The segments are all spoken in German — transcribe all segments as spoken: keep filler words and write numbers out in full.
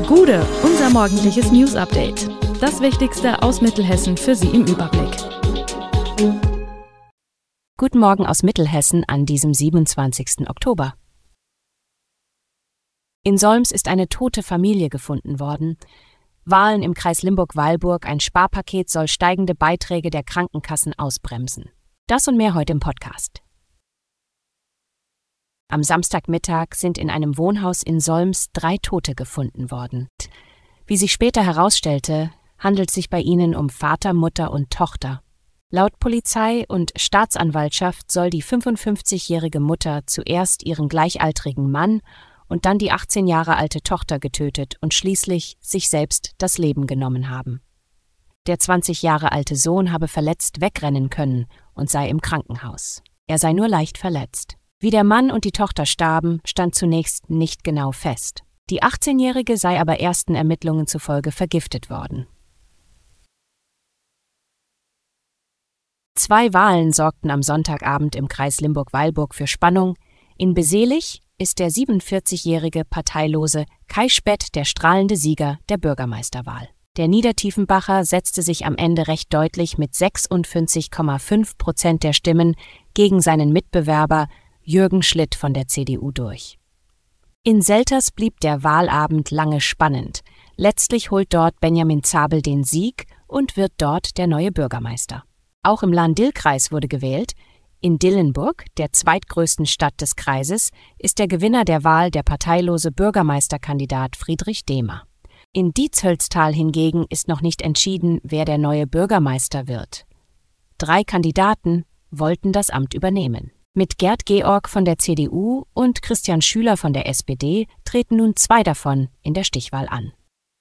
Gude, unser morgendliches News-Update. Das Wichtigste aus Mittelhessen für Sie im Überblick. Guten Morgen aus Mittelhessen an diesem siebenundzwanzigsten Oktober. In Solms ist eine tote Familie gefunden worden. Wahlen im Kreis Limburg-Weilburg, ein Sparpaket soll steigende Beiträge der Krankenkassen ausbremsen. Das und mehr heute im Podcast. Am Samstagmittag sind in einem Wohnhaus in Solms drei Tote gefunden worden. Wie sich später herausstellte, handelt es sich bei ihnen um Vater, Mutter und Tochter. Laut Polizei und Staatsanwaltschaft soll die fünfundfünfzigjährige Mutter zuerst ihren gleichaltrigen Mann und dann die achtzehn Jahre alte Tochter getötet und schließlich sich selbst das Leben genommen haben. Der zwanzig Jahre alte Sohn habe verletzt wegrennen können und sei im Krankenhaus. Er sei nur leicht verletzt. Wie der Mann und die Tochter starben, stand zunächst nicht genau fest. Die achtzehnjährige sei aber ersten Ermittlungen zufolge vergiftet worden. Zwei Wahlen sorgten am Sonntagabend im Kreis Limburg-Weilburg für Spannung. In Beselich ist der siebenundvierzigjährige Parteilose Kai Spett der strahlende Sieger der Bürgermeisterwahl. Der Niedertiefenbacher setzte sich am Ende recht deutlich mit sechsundfünfzig Komma fünf Prozent der Stimmen gegen seinen Mitbewerber Jürgen Schlitt von der C D U durch. In Selters blieb der Wahlabend lange spannend. Letztlich holt dort Benjamin Zabel den Sieg und wird dort der neue Bürgermeister. Auch im Lahn-Dill-Kreis wurde gewählt. In Dillenburg, der zweitgrößten Stadt des Kreises, ist der Gewinner der Wahl der parteilose Bürgermeisterkandidat Friedrich Dehmer. In Dietshölztal hingegen ist noch nicht entschieden, wer der neue Bürgermeister wird. Drei Kandidaten wollten das Amt übernehmen. Mit Gerd Georg von der C D U und Christian Schüler von der S P D treten nun zwei davon in der Stichwahl an.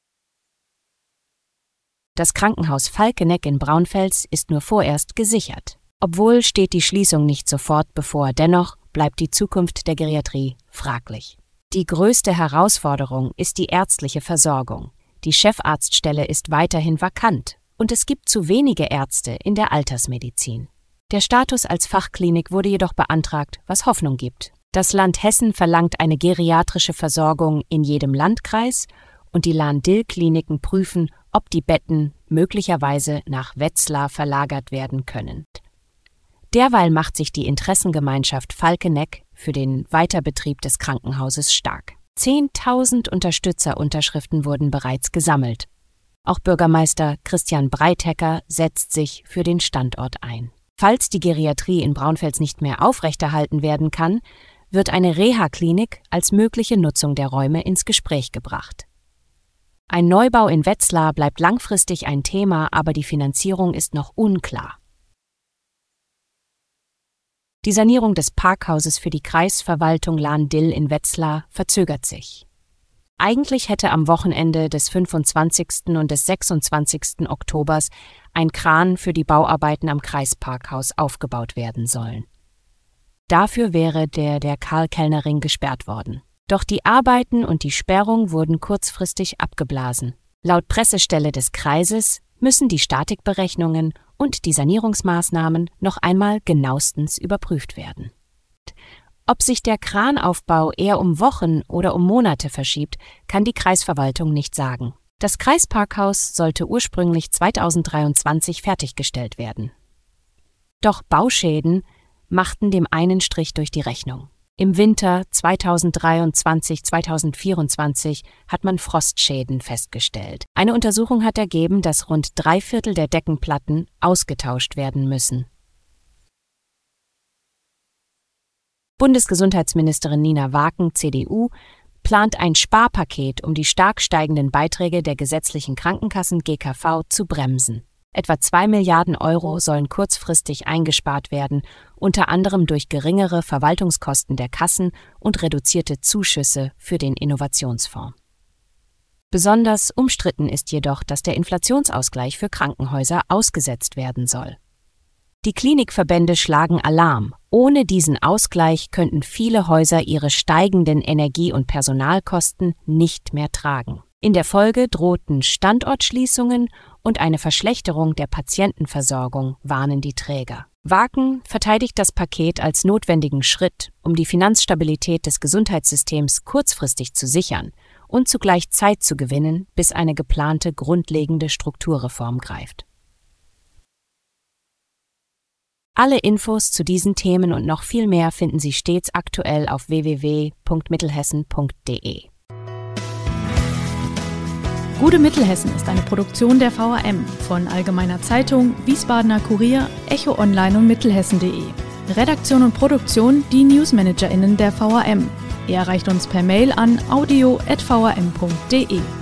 Das Krankenhaus Falkeneck in Braunfels ist nur vorerst gesichert. Obwohl steht die Schließung nicht sofort bevor, dennoch bleibt die Zukunft der Geriatrie fraglich. Die größte Herausforderung ist die ärztliche Versorgung. Die Chefarztstelle ist weiterhin vakant und es gibt zu wenige Ärzte in der Altersmedizin. Der Status als Fachklinik wurde jedoch beantragt, was Hoffnung gibt. Das Land Hessen verlangt eine geriatrische Versorgung in jedem Landkreis und die Lahn-Dill-Kliniken prüfen, ob die Betten möglicherweise nach Wetzlar verlagert werden können. Derweil macht sich die Interessengemeinschaft Falkeneck für den Weiterbetrieb des Krankenhauses stark. zehntausend Unterstützerunterschriften wurden bereits gesammelt. Auch Bürgermeister Christian Breithecker setzt sich für den Standort ein. Falls die Geriatrie in Braunfels nicht mehr aufrechterhalten werden kann, wird eine Reha-Klinik als mögliche Nutzung der Räume ins Gespräch gebracht. Ein Neubau in Wetzlar bleibt langfristig ein Thema, aber die Finanzierung ist noch unklar. Die Sanierung des Parkhauses für die Kreisverwaltung Lahn-Dill in Wetzlar verzögert sich. Eigentlich hätte am Wochenende des fünfundzwanzigsten und des sechsundzwanzigsten Oktobers ein Kran für die Bauarbeiten am Kreisparkhaus aufgebaut werden sollen. Dafür wäre der der Karl-Kellner-Ring gesperrt worden. Doch die Arbeiten und die Sperrung wurden kurzfristig abgeblasen. Laut Pressestelle des Kreises müssen die Statikberechnungen und die Sanierungsmaßnahmen noch einmal genauestens überprüft werden. Ob sich der Kranaufbau eher um Wochen oder um Monate verschiebt, kann die Kreisverwaltung nicht sagen. Das Kreisparkhaus sollte ursprünglich zweitausenddreiundzwanzig fertiggestellt werden. Doch Bauschäden machten dem einen Strich durch die Rechnung. Im Winter zweitausenddreiundzwanzig zweitausendvierundzwanzig hat man Frostschäden festgestellt. Eine Untersuchung hat ergeben, dass rund drei Viertel der Deckenplatten ausgetauscht werden müssen. Bundesgesundheitsministerin Nina Waken, C D U, plant ein Sparpaket, um die stark steigenden Beiträge der gesetzlichen Krankenkassen G K V zu bremsen. Etwa zwei Milliarden Euro sollen kurzfristig eingespart werden, unter anderem durch geringere Verwaltungskosten der Kassen und reduzierte Zuschüsse für den Innovationsfonds. Besonders umstritten ist jedoch, dass der Inflationsausgleich für Krankenhäuser ausgesetzt werden soll. Die Klinikverbände schlagen Alarm. Ohne diesen Ausgleich könnten viele Häuser ihre steigenden Energie- und Personalkosten nicht mehr tragen. In der Folge drohten Standortschließungen und eine Verschlechterung der Patientenversorgung, warnen die Träger. Waken verteidigt das Paket als notwendigen Schritt, um die Finanzstabilität des Gesundheitssystems kurzfristig zu sichern und zugleich Zeit zu gewinnen, bis eine geplante grundlegende Strukturreform greift. Alle Infos zu diesen Themen und noch viel mehr finden Sie stets aktuell auf w w w punkt mittelhessen punkt d e. Gute Mittelhessen ist eine Produktion der V A M von Allgemeiner Zeitung, Wiesbadener Kurier, Echo Online und Mittelhessen punkt de. Redaktion und Produktion die NewsmanagerInnen der V A M. Ihr erreicht uns per Mail an audio at v a m punkt d e.